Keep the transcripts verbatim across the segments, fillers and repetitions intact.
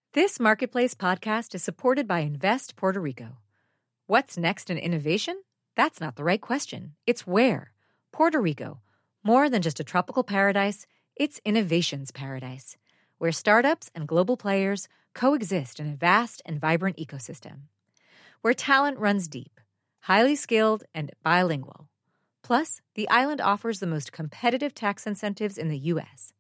This Marketplace podcast is supported by Invest Puerto Rico. What's next in innovation? That's not the right question. It's where. Puerto Rico. More than just a tropical paradise, it's innovation's paradise, where startups and global players coexist in a vast and vibrant ecosystem. Where talent runs deep, highly skilled, and bilingual. Plus, the island offers the most competitive tax incentives in the U S.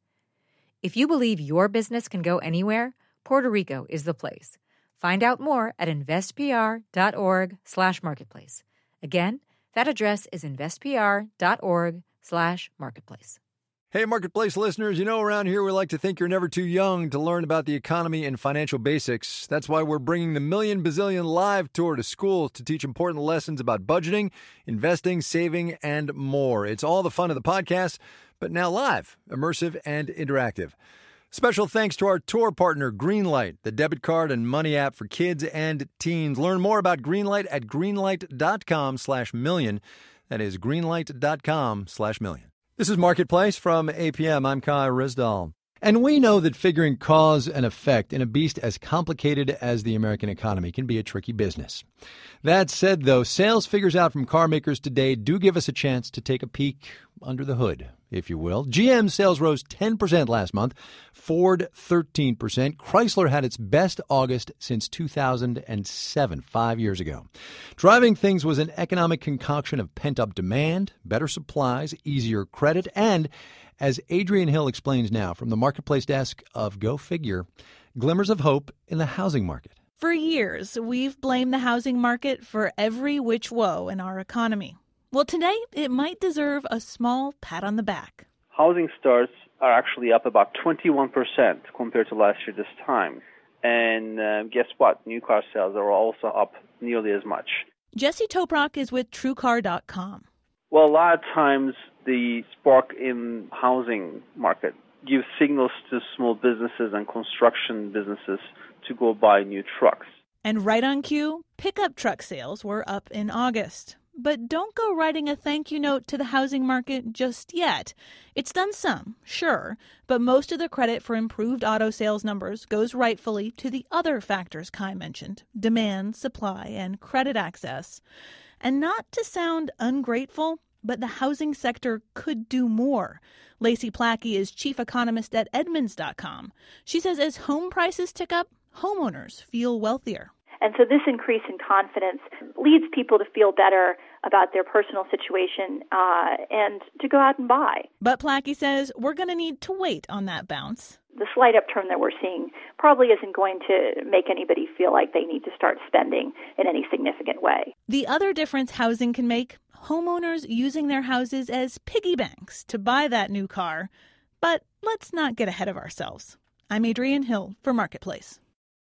If you believe your business can go anywhere, Puerto Rico is the place. Find out more at investpr.org slash marketplace. Again, that address is investpr.org slash marketplace. Hey, Marketplace listeners, you know around here we like to think you're never too young to learn about the economy and financial basics. That's why we're bringing the Million Bazillion Live Tour to schools to teach important lessons about budgeting, investing, saving, and more. It's all the fun of the podcast, but now live, immersive, and interactive. Special thanks to our tour partner, Greenlight, the debit card and money app for kids and teens. Learn more about Greenlight at greenlight.com slash million. That is greenlight.com slash million. This is Marketplace from A P M. I'm Kai Rizdal. And we know that figuring cause and effect in a beast as complicated as the American economy can be a tricky business. That said, though, sales figures out from car makers today do give us a chance to take a peek under the hood, if you will. G M sales rose ten percent last month, Ford thirteen percent. Chrysler had its best August since two thousand seven, five years ago. Driving things was an economic concoction of pent-up demand, better supplies, easier credit, and, as Adrian Hill explains now from the Marketplace desk of Go Figure, glimmers of hope in the housing market. For years, we've blamed the housing market for every which woe in our economy. Well, today, it might deserve a small pat on the back. Housing starts are actually up about twenty-one percent compared to last year this time. And uh, guess what? New car sales are also up nearly as much. Jesse Toprock is with True Car dot com. Well, a lot of times the spark in housing market gives signals to small businesses and construction businesses to go buy new trucks. And right on cue, pickup truck sales were up in August. But don't go writing a thank you note to the housing market just yet. It's done some, sure, but most of the credit for improved auto sales numbers goes rightfully to the other factors Kai mentioned: demand, supply, and credit access. And not to sound ungrateful, but the housing sector could do more. Lacey Plackey is chief economist at Edmunds dot com. She says as home prices tick up, homeowners feel wealthier. And so this increase in confidence leads people to feel better about their personal situation uh, and to go out and buy. But Plackey says we're going to need to wait on that bounce. The slight upturn that we're seeing probably isn't going to make anybody feel like they need to start spending in any significant way. The other difference housing can make: homeowners using their houses as piggy banks to buy that new car. But let's not get ahead of ourselves. I'm Adrian Hill for Marketplace.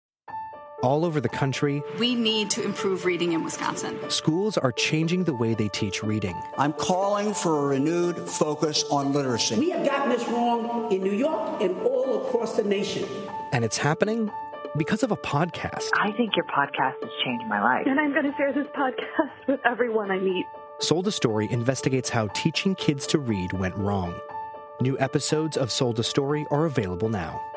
All over the country, we need to improve reading in Wisconsin. Schools are changing the way they teach reading. I'm calling for a renewed focus on literacy. We have gotten this wrong in New York and all across the nation. And it's happening because of a podcast. I think your podcast has changed my life. And I'm going to share this podcast with everyone I meet. Sold a Story investigates how teaching kids to read went wrong. New episodes of Sold a Story are available now.